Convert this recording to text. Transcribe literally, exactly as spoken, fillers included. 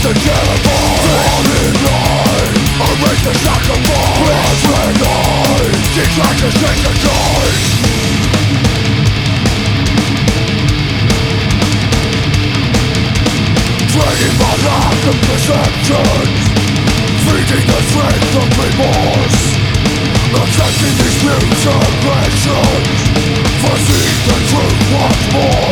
the terrified, fall in line, erase the sacrifice. Blood red eyes, detractors take the tide. Draining my lack of perception, feeding the strength of remorse, accepting these mutations, foreseeing the truth once more.